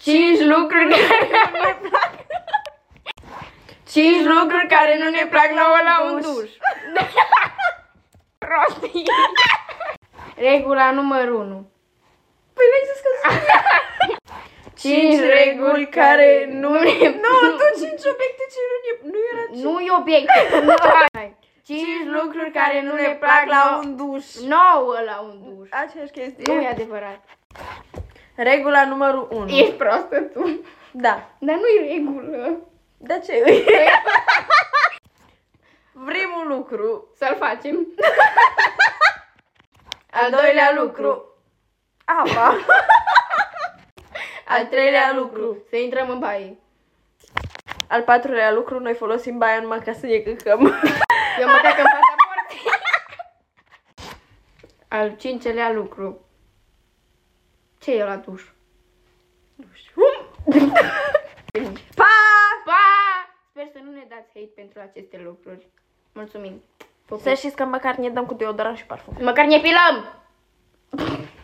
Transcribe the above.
5 lucruri care nu ne plac. 5 lucruri care nu ne plac la un duș. Prostii. Regula numărul 1. Păi n-ai zis că 5 reguli care nu ne plac. nu, tu 5 obiecte ce nu era 5. Nu-i obiecte. Nu, hai. 5 lucruri care nu ne plac la un duș. 9 la un duș. Aceeași chestie. Nu e adevărat. Regula numărul 1. Ești proastă tu. Da. Dar nu-i regulă. De ce? Primul lucru. Să-l facem. Al doilea lucru. Apa. Al treilea lucru. Să intrăm în baie. Al patrulea lucru. Noi folosim baia numai ca să ne căcăm. Eu mă cac în fața porții. Al cincelea lucru. Ce e la duș? Nu știu. Pa! Pa! Sper să nu ne dați hate pentru aceste lucruri. Mulțumim. Să știți că măcar ne dăm cu deodorant și parfum. Măcar ne pilăm!